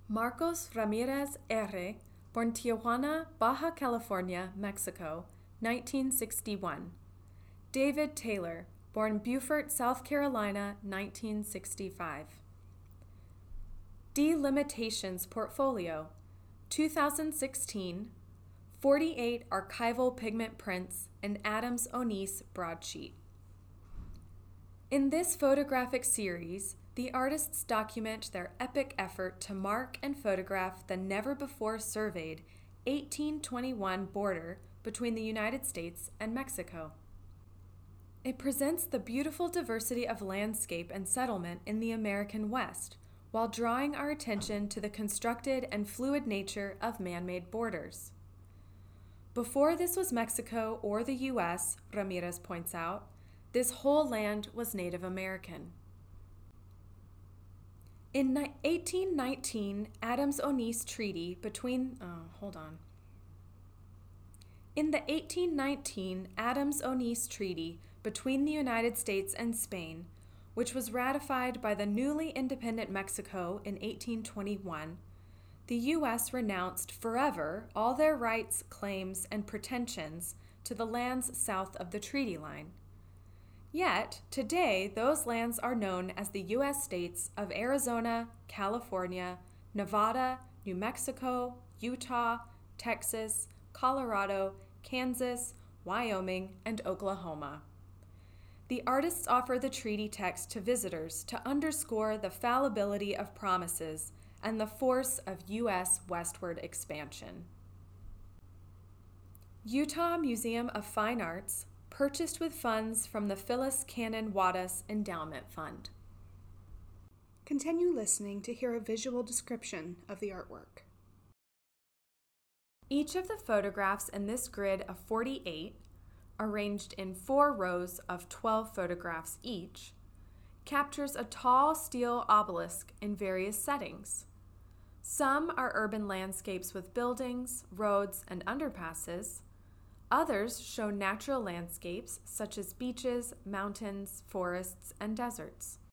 Marcos Ramirez R., born Tijuana, Baja California, Mexico, 1961. David Taylor, born Beaufort, South Carolina, 1965. Delimitations Portfolio, 2016, 48 archival pigment prints and Adams Onis broadsheet. In this photographic series, the artists document their epic effort to mark and photograph the never-before-surveyed 1821 border between the United States and Mexico. It presents the beautiful diversity of landscape and settlement in the American West, while drawing our attention to the constructed and fluid nature of man-made borders. Before this was Mexico or the U.S., Ramirez points out, this whole land was Native American. In 1819, Adams-Onis Treaty between... In the 1819 Adams-Onis Treaty between the United States and Spain, which was ratified by the newly independent Mexico in 1821, the U.S. renounced forever all their rights, claims, and pretensions to the lands south of the treaty line. Yet, today, those lands are known as the U.S. states of Arizona, California, Nevada, New Mexico, Utah, Texas, Colorado, Kansas, Wyoming, and Oklahoma. The artists offer the treaty text to visitors to underscore the fallibility of promises and the force of U.S. westward expansion. Utah Museum of Fine Arts, purchased with funds from the Phyllis Cannon Wadas Endowment Fund. Continue listening to hear a visual description of the artwork. Each of the photographs in this grid of 48, arranged in 4 rows of 12 photographs each, captures a tall steel obelisk in various settings. Some are urban landscapes with buildings, roads, and underpasses. Others show natural landscapes such as beaches, mountains, forests, and deserts.